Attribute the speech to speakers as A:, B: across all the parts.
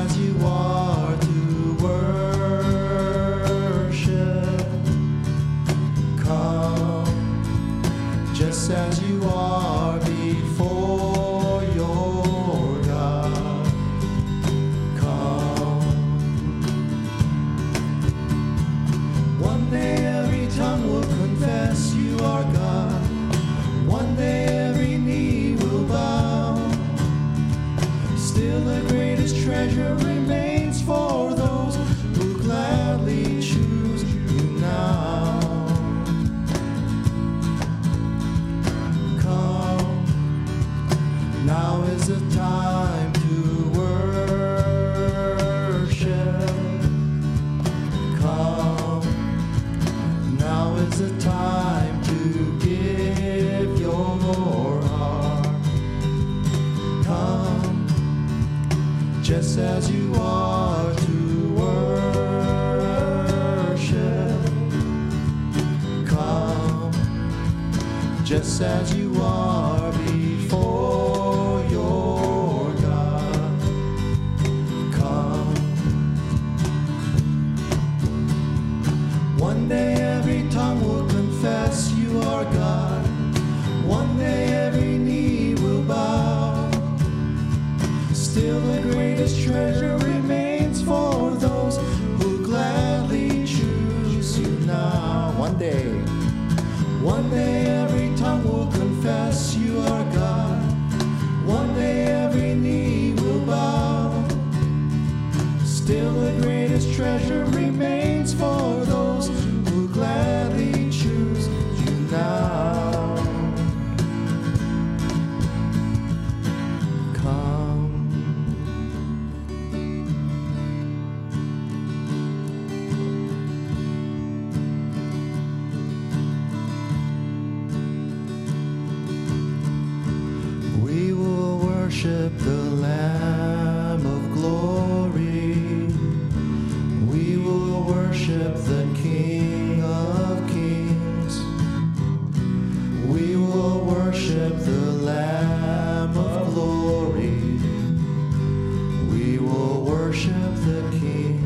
A: as you are to worship. Come just as you are before your God. Come. One day every tongue will confess you are God. One day every knee will bow. Still the greatest treasure remains for those who gladly choose you now. Come, now is the time to worship. Come, now is the time to give your heart. Come, just as you are to worship. Come, just as you are before your God. Come. One day every tongue will confess you are God. One day every knee will bow. Still the greatest treasure remains for those who gladly choose you now. One day every tongue will confess you are God. One day every knee will bow. Still the greatest treasure remains for those who gladly choose you now. Come. We will worship the Lamb of glory. We will worship the King of kings. We will worship the Lamb of glory. We will worship the King.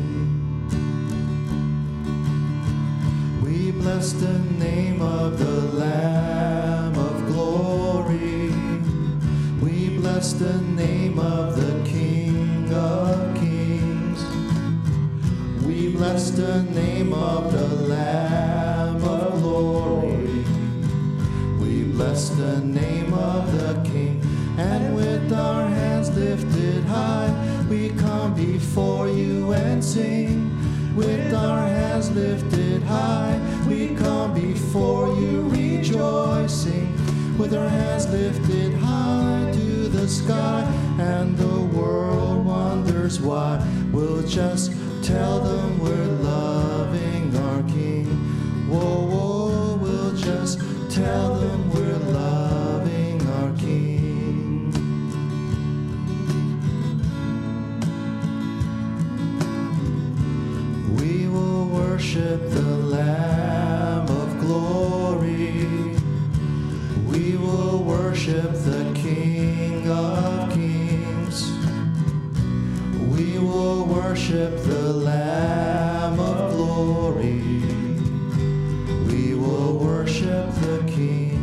A: We bless the name of the Lamb of glory. We bless the name of the King of kings. We bless the name of the Lamb of glory. We bless the name of the King. And with our hands lifted high, we come before you and sing. With our hands lifted high, we come before you rejoicing. With our hands lifted high to the sky, and the world wonders why. We'll just tell them we're loving our King. Whoa, whoa, we'll just tell them we're loving our King. We will worship the Lamb of glory. We will worship the King of kings. We will worship the Lamb of glory. We will worship the King.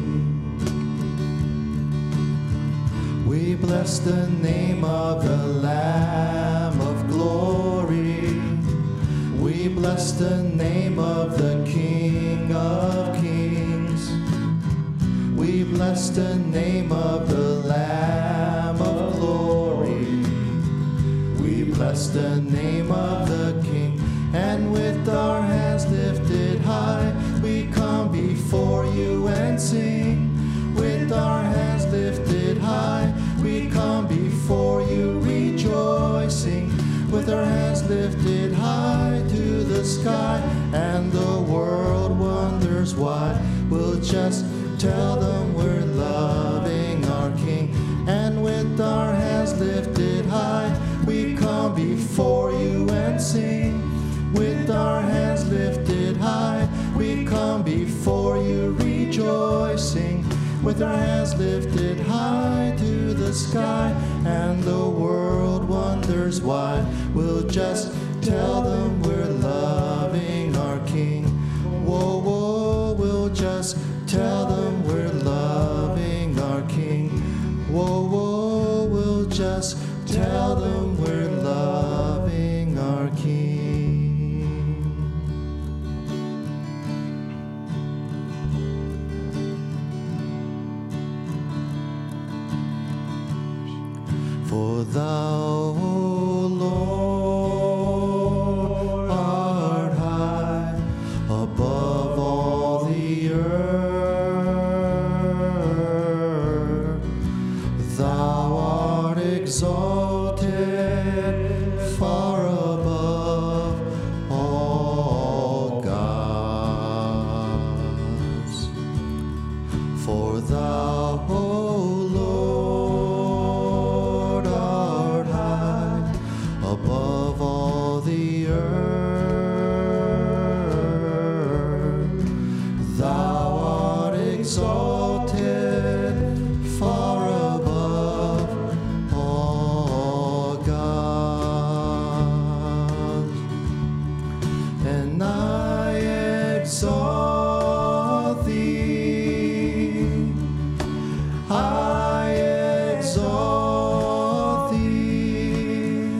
A: We bless the name of the Lamb of glory. We bless the name of the King of kings. We bless the name of the Lamb of glory. We bless the name of the King. And with our hands lifted high, we come before you and sing. With our hands lifted high, we come before you rejoicing. With our hands lifted high to the sky, and the world wonders why. We'll just tell them we're loving our King. And with our hands lifted high, we come before you and sing. With our hands lifted high, we come before you rejoicing. With our hands lifted high to the sky, and the world wonders others why. We'll just tell them we're loving our King. Whoa, whoa, we'll just tell them we're loving our King. Whoa, whoa, we'll just tell them we're loving our King. For thou, O Lord, art high above all the earth. Thou art exalted far above all gods. For thou, O Lord, art high above all the earth. Thou art exalted far above all gods. And I exalt thee. I exalt thee.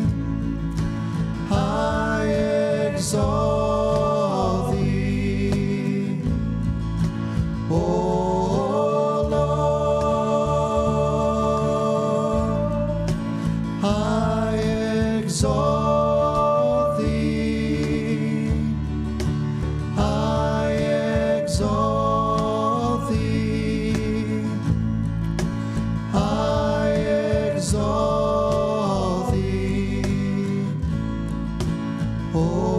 A: I exalt thee. O Lord, I exalt thee. I exalt thee. I exalt thee, O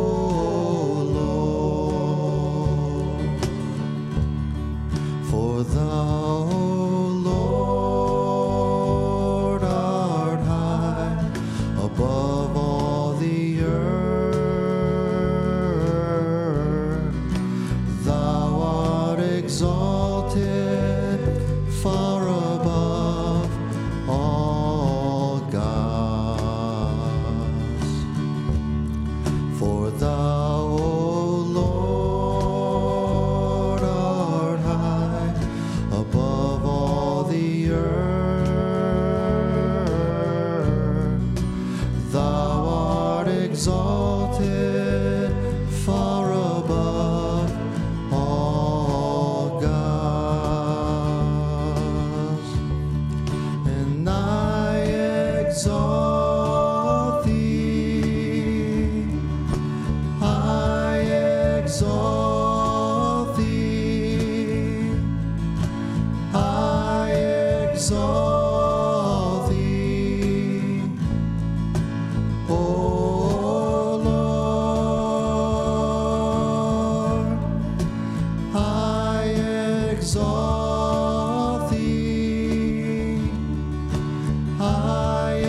A: Lord. For thou, O Lord, art high above all the earth. Thou art exalted far above all gods. For thou, O Lord, art high above all the earth. Thou art exalted far above all gods. And I exalt thee. I exalt thee. I exalt thee. O Lord, I exalt thee. I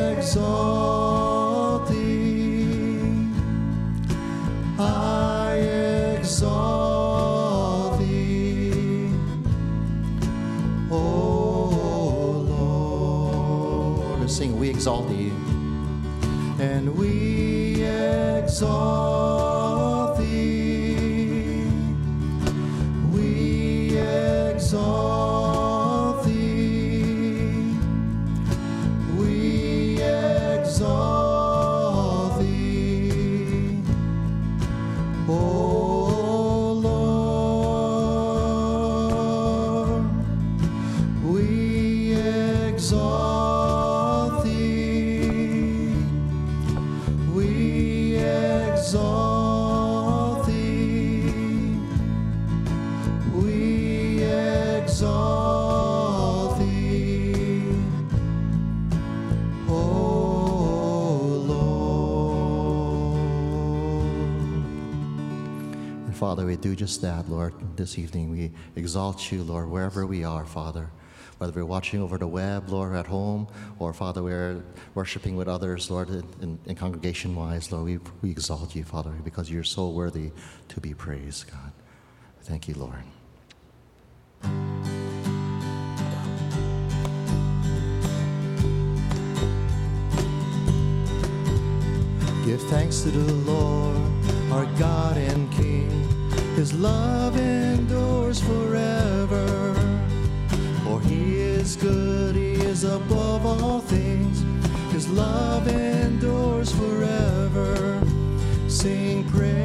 A: exalt thee. I exalt thee, O Lord. Let's sing, we exalt thee. And we exalt thee. We exalt thee. We exalt thee, O Lord. We exalt thee. We exalt thee. We exalt thee, O Lord. And Father, we do just that, Lord. This evening we exalt you, Lord, wherever we are, Father. Whether we're watching over the web, Lord, at home, or Father, we're worshiping with others, Lord, in congregation-wise, Lord, we exalt you, Father, because you're so worthy to be praised, God. Thank you, Lord. Give thanks to the Lord, our God and King. His love endures forever. For he is good, he is above all things. His love endures forever. Sing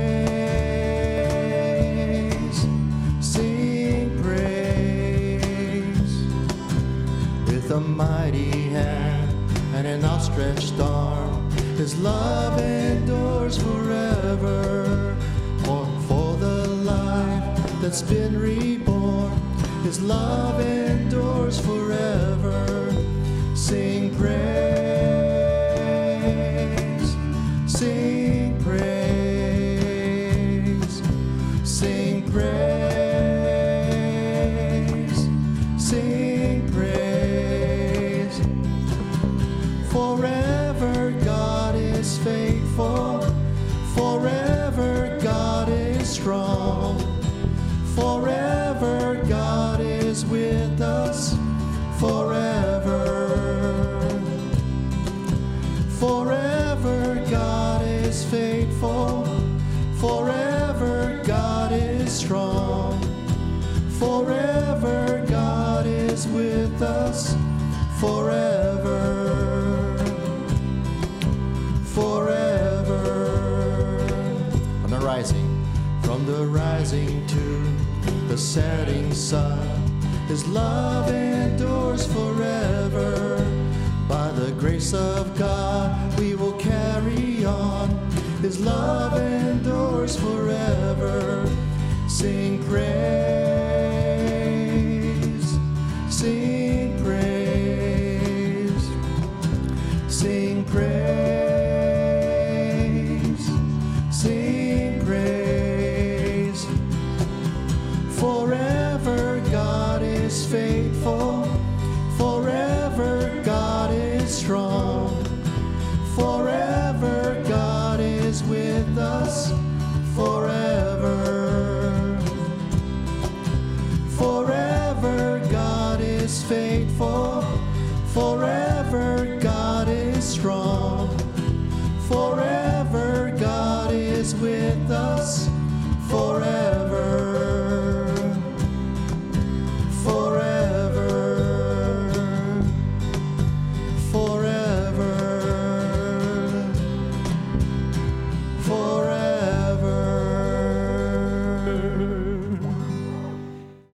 A: praise, sing praise. With a mighty hand and an outstretched arm, his love endures forever. For the life that's been reborn, his love endures forever. Sing praise, sing praise, sing praise, sing praise. Forever God is faithful, forever God is strong, forever God is with us, forever. Forever God is faithful, forever God is strong, forever God is with us, forever, forever. From the rising to the setting sun, his love endures forever. By the grace of God we will carry on, his love endures forever. Sing praise, sing praise, sing praise, sing praise. Forever God is faithful, forever God is strong, forever God is with us, forever. Forever God is faithful, forever God is strong, forever God is with us,